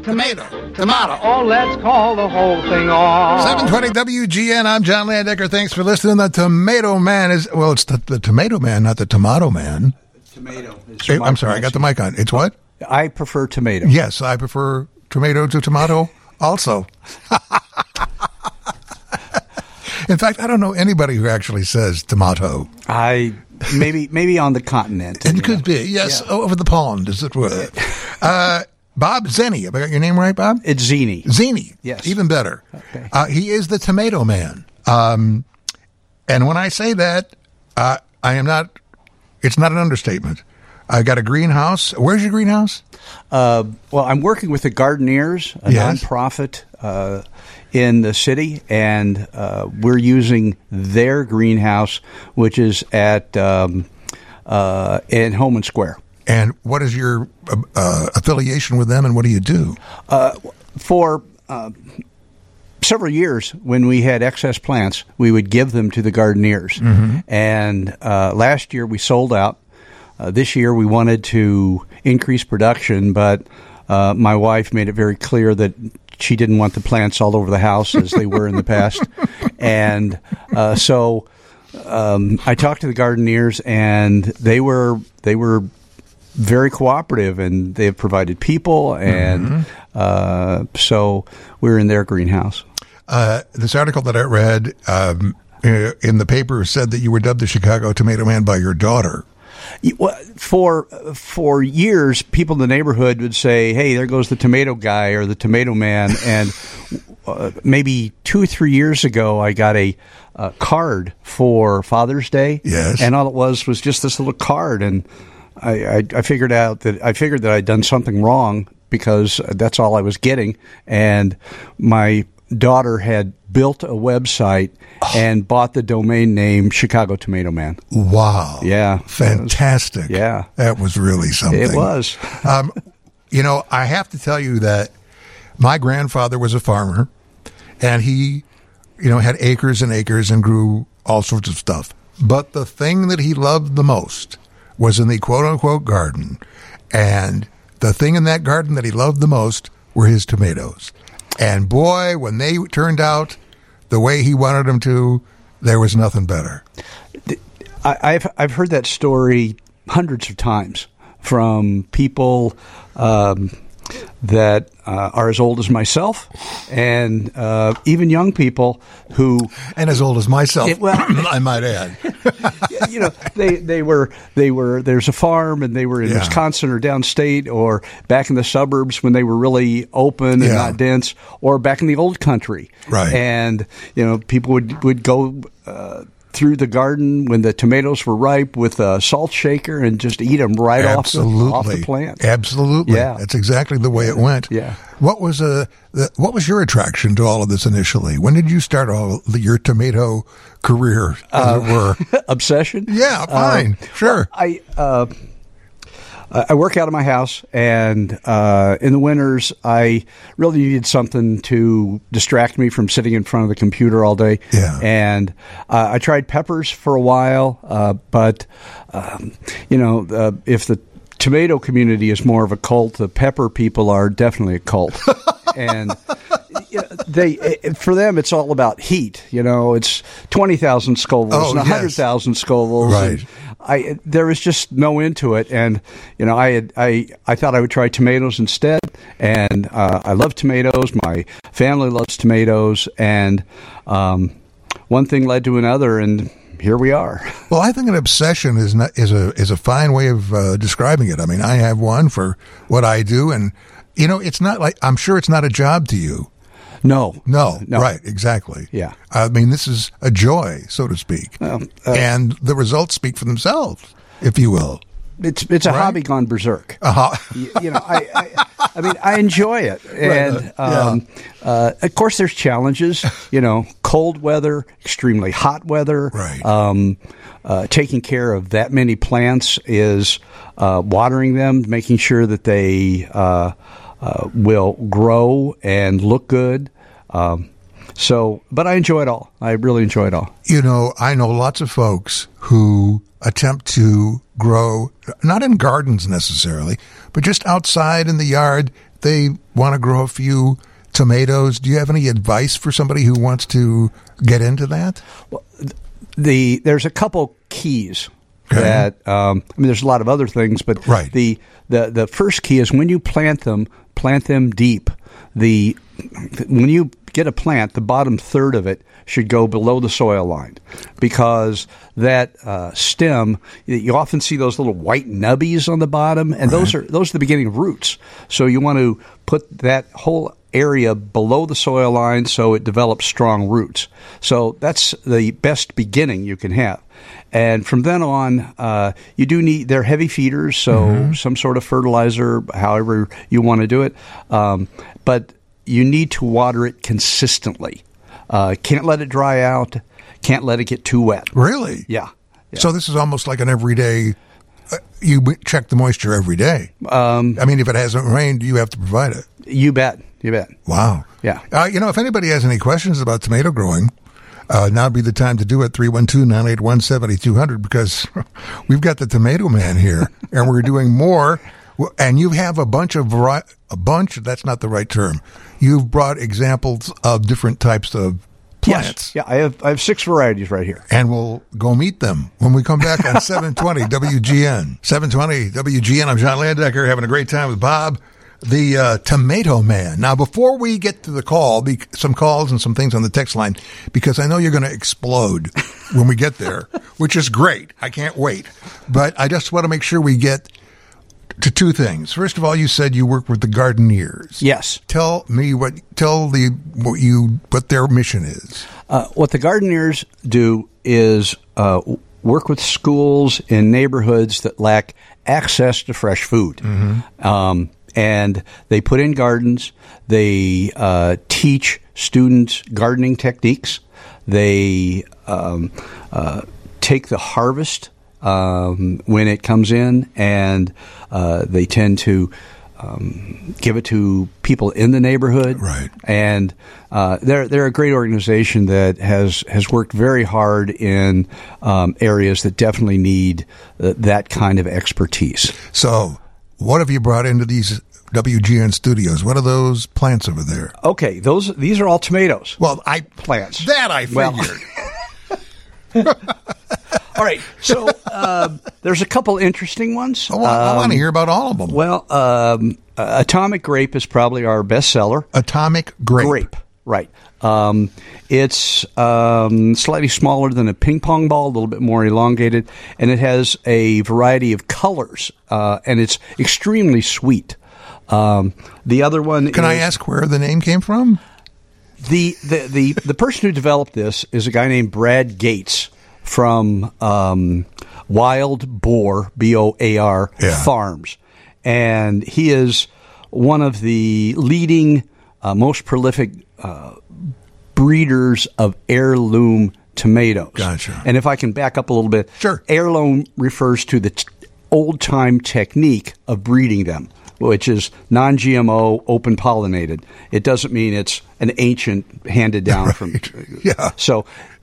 Tomato. Oh, let's call the whole thing off. 720 WGN. I'm John Landecker. Thanks for listening. The Tomato Man is, well, it's the Tomato Man, not the Tomato Man. Tomato. Hey, I'm sorry, I got the mic on. It's what? I prefer tomato. Yes, I prefer tomato to tomato also. In fact, I don't know anybody who actually says tomato. Maybe on the continent. It could be, yes, over the pond, as it were. Bob Zenny. Have I got your name right, Bob? It's Zini. Zini. Yes. Even better. Okay. He is the Tomato Man. And when I say that, I am not, it's not an understatement. I got a greenhouse. Where's your greenhouse? Well, I'm working with the Gardeneers, a nonprofit in the city, and we're using their greenhouse, which is at in Holman Square. And what is your affiliation with them, and what do you do? For several years, when we had excess plants, we would give them to the Gardeneers. Mm-hmm. And last year we sold out. This year we wanted to increase production, but my wife made it very clear that she didn't want the plants all over the house as they were in the past. And so I talked to the Gardeneers, and they were very cooperative, and they have provided people, and so we're in their greenhouse. This article that I read in the paper said that you were dubbed the Chicago Tomato Man by your daughter. For years, people in the neighborhood would say, "Hey, there goes the tomato guy or the tomato man." And maybe 2 or 3 years ago, I got a card for Father's Day. Yes, and all it was just this little card, and I figured that I'd done something wrong because that's all I was getting, and my daughter had built a website and bought the domain name Chicago Tomato Man. Wow. Yeah. Fantastic. That was really something. It was. I have to tell you that my grandfather was a farmer, and he, had acres and acres and grew all sorts of stuff. But the thing that he loved the most was in the quote-unquote garden. And the thing in that garden that he loved the most were his tomatoes. And boy, when they turned out the way he wanted them to, there was nothing better. I've heard that story hundreds of times from people that are as old as myself, and even young people who, and as old as myself. I might add. They were. There's a farm, and they were in Wisconsin or downstate, or back in the suburbs when they were really open and not dense, or back in the old country. Right. And people would go through the garden when the tomatoes were ripe with a salt shaker and just eat them right off the plant. Absolutely. Yeah. That's exactly the way it went. Yeah. What was your attraction to all of this initially? When did you start your tomato career, as it were? Obsession? Yeah, fine. Sure. I work out of my house, and in the winters, I really needed something to distract me from sitting in front of the computer all day. Yeah. And I tried peppers for a while, but if the tomato community is more of a cult, the pepper people are definitely a cult. And for them, it's all about heat. It's 20,000 Scovilles and 100,000 Scovilles. Right. There was just no into it, and I thought I would try tomatoes instead. And I love tomatoes. My family loves tomatoes, and one thing led to another, and here we are. Well, I think an obsession is a fine way of describing it. I mean, I have one for what I do, and it's not like, I'm sure it's not a job to you. No. Right, exactly. Yeah. I mean, this is a joy, so to speak. And the results speak for themselves, if you will. It's a hobby gone berserk. Uh-huh. I mean, I enjoy it. And, of course, there's challenges, cold weather, extremely hot weather. Right. Taking care of that many plants is watering them, making sure that they will grow and look good. But I enjoy it all. I really enjoy it all. I know lots of folks who attempt to grow, not in gardens necessarily, but just outside in the yard, they want to grow a few tomatoes, do you have any advice for somebody who wants to get into that? Well, there's a couple keys. Okay. That there's a lot of other things, but right. The first key is when you plant them deep. When you get a plant, the bottom third of it should go below the soil line, because that stem, you often see those little white nubbies on the bottom, and those are the beginning of roots. So you want to put that whole area below the soil line so it develops strong roots. So that's the best beginning you can have. And from then on, you do need, they're heavy feeders, so some sort of fertilizer, however you want to do it. But you need to water it consistently. Can't let it dry out. Can't let it get too wet. Really? Yeah. So this is almost like an everyday, you check the moisture every day. I mean, if it hasn't rained, you have to provide it. You bet. Wow. Yeah. If anybody has any questions about tomato growing, now would be the time to do it, 312-981-7200, because we've got the Tomato Man here, and we're doing more. And you have a bunch, that's not the right term. You've brought examples of different types of plants. Yes. Yeah, I have 6 varieties right here. And we'll go meet them when we come back on 720 WGN. 720 WGN, I'm John Landecker, having a great time with Bob, the Tomato Man. Now, before we get to the call, some calls and some things on the text line, because I know you're going to explode when we get there, which is great. I can't wait. But I just want to make sure we get to 2 things. First of all, you said you work with the gardeneers. Yes. Tell me what their mission is. What the gardeneers do is work with schools in neighborhoods that lack access to fresh food. And they put in gardens. They teach students gardening techniques. They take the harvest when it comes in, and they tend to give it to people in the neighborhood. Right. And they're a great organization that has worked very hard in areas that definitely need that kind of expertise. So, what have you brought into these WGN studios? What are those plants over there? Okay, these are all tomatoes. Well, plants. That I figured. All right, so there's a couple interesting ones. I want to hear about all of them. Well, Atomic Grape is probably our bestseller. Atomic Grape. Right. It's slightly smaller than a ping pong ball, a little bit more elongated, and it has a variety of colors, and it's extremely sweet. The other one Can I ask where the name came from? The person who developed this is a guy named Brad Gates from Wild Boar, Boar, Farms. And he is one of the leading, most prolific breeders of heirloom tomatoes. Gotcha. And if I can back up a little bit, sure. Heirloom refers to the old-time technique of breeding them, which is non-GMO, open-pollinated. It doesn't mean it's an ancient handed down from. Yeah. So,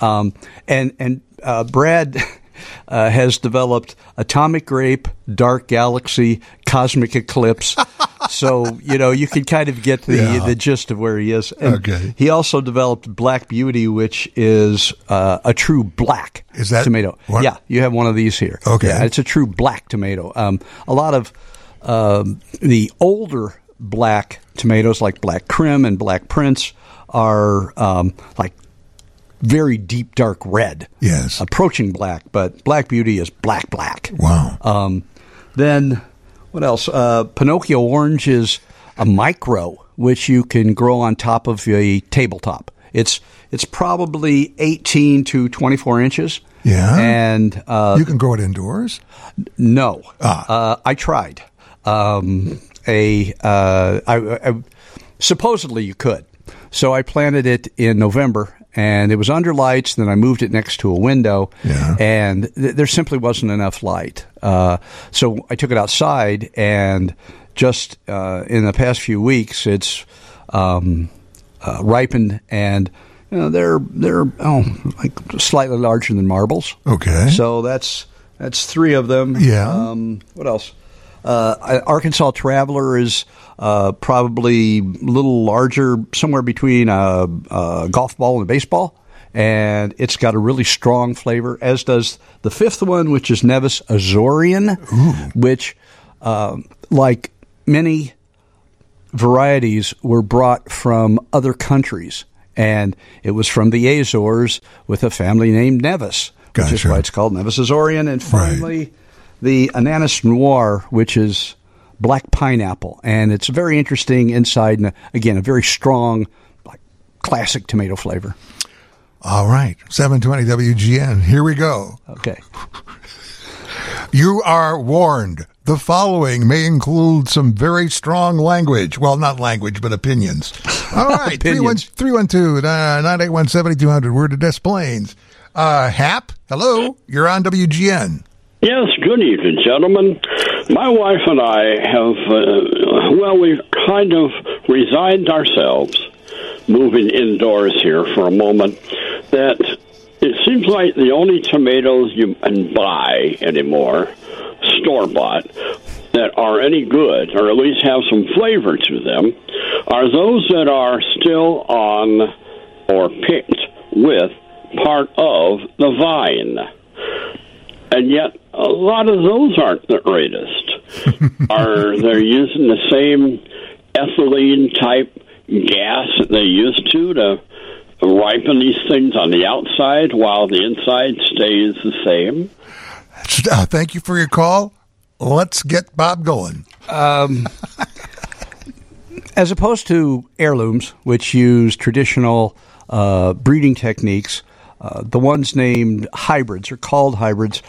Brad has developed Atomic Grape, Dark Galaxy, Cosmic Eclipse. So, you can kind of get the gist of where he is. And okay. He also developed Black Beauty, which is a true black tomato. What? Yeah, you have one of these here. Okay. Yeah, it's a true black tomato. A lot of the older black tomatoes, like Black Krim and Black Prince, are like very deep dark red. Yes. Approaching black, but Black Beauty is black. Wow. Then what else? Pinocchio Orange is a micro, which you can grow on top of a tabletop. It's probably 18 to 24 inches. Yeah. And you can grow it indoors? No. I tried. Supposedly you could. So I planted it in November, and it was under lights. Then I moved it next to a window, and there simply wasn't enough light. So I took it outside, and just in the past few weeks, it's ripened, and they're like slightly larger than marbles. Okay. So that's 3 of them. Yeah. What else? Arkansas Traveler is probably a little larger, somewhere between a golf ball and a baseball. And it's got a really strong flavor, as does the fifth one, which is Nevis Azorian, which, like many varieties, were brought from other countries. And it was from the Azores with a family named Nevis, which is why it's called Nevis Azorian. And finally, the Ananas Noir, which is black pineapple. And it's very interesting inside, and again, a very strong, like, classic tomato flavor. All right, 720 WGN. Here we go. Okay. You are warned. The following may include some very strong language. Well, not language, but opinions. All right, 312-981-7200. We're to Des Plaines. Hap, hello. You're on WGN. Yes, good evening, gentlemen. My wife and I have, we've kind of resigned ourselves, moving indoors here for a moment, that it seems like the only tomatoes you can buy anymore, store-bought, that are any good, or at least have some flavor to them, are those that are still on or picked with part of the vine. And yet, a lot of those aren't the greatest. They're using the same ethylene-type gas that they used to ripen these things on the outside while the inside stays the same. Thank you for your call. Let's get Bob going. As opposed to heirlooms, which use traditional breeding techniques, the ones named hybrids or called hybrids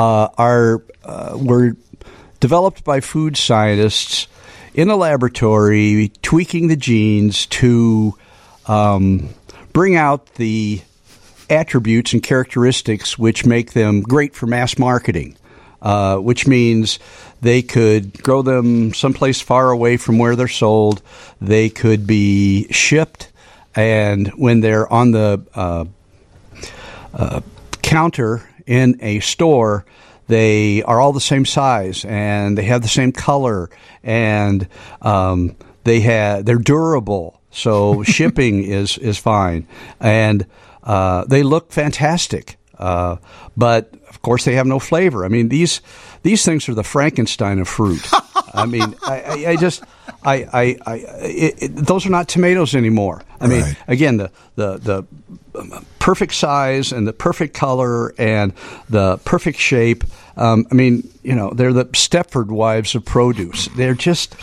were developed by food scientists in a laboratory, tweaking the genes to bring out the attributes and characteristics which make them great for mass marketing, which means they could grow them someplace far away from where they're sold. They could be shipped, and when they're on the counter in a store, they are all the same size and they have the same color, and they're durable. So shipping is fine, and they look fantastic. But of course, they have no flavor. I mean, these things are the Frankenstein of fruit. I mean, those are not tomatoes anymore. I mean, again, the perfect size and the perfect color and the perfect shape. I mean, they're the Stepford wives of produce. They're just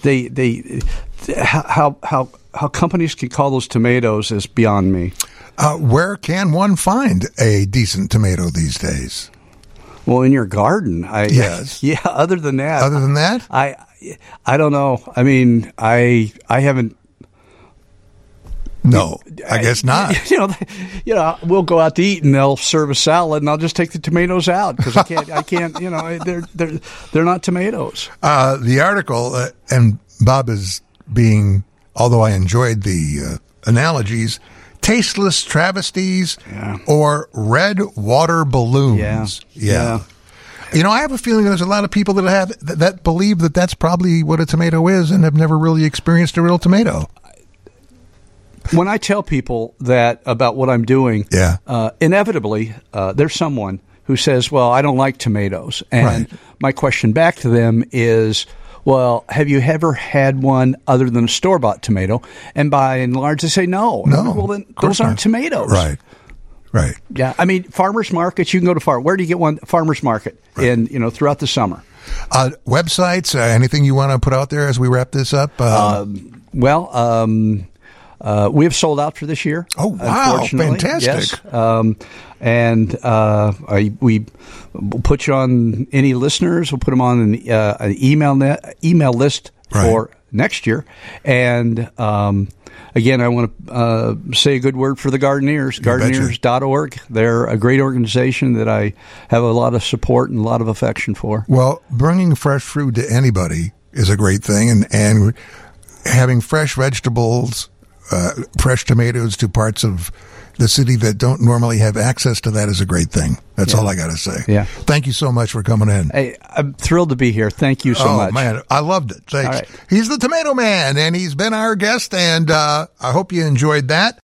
how companies can call those tomatoes is beyond me. Where can one find a decent tomato these days? Well, in your garden. Yes. Yeah. Other than that. I don't know. I mean, I haven't. No, I guess not. We'll go out to eat and they'll serve a salad, and I'll just take the tomatoes out because I can't. They're not tomatoes. The article, and Bob is being, although I enjoyed the analogies, tasteless travesties or red water balloons. Yeah. I have a feeling there's a lot of people that believe that that's probably what a tomato is and have never really experienced a real tomato. When I tell people that about what I'm doing, inevitably there's someone who says, well, I don't like tomatoes. And my question back to them is, well, have you ever had one other than a store-bought tomato? And by and large, they say no. Well, then those aren't tomatoes. Right. Yeah. I mean, farmers markets, you can go to Where do you get one? Farmers market throughout the summer. Websites, anything you want to put out there as we wrap this up? We have sold out for this year. Oh, wow. Fantastic. Yes. We put you on any listeners. We'll put them on an email list for next year. And again, I want to say a good word for the Gardeneers, Gardeneers.org. They're a great organization that I have a lot of support and a lot of affection for. Well, bringing fresh fruit to anybody is a great thing, and having fresh vegetables, fresh tomatoes to parts of the city that don't normally have access to that is a great thing. That's all I got to say. Yeah. Thank you so much for coming in. Hey, I'm thrilled to be here. Thank you so much. Oh, man, I loved it. Thanks. All right. He's the Tomato Man, and he's been our guest, and I hope you enjoyed that.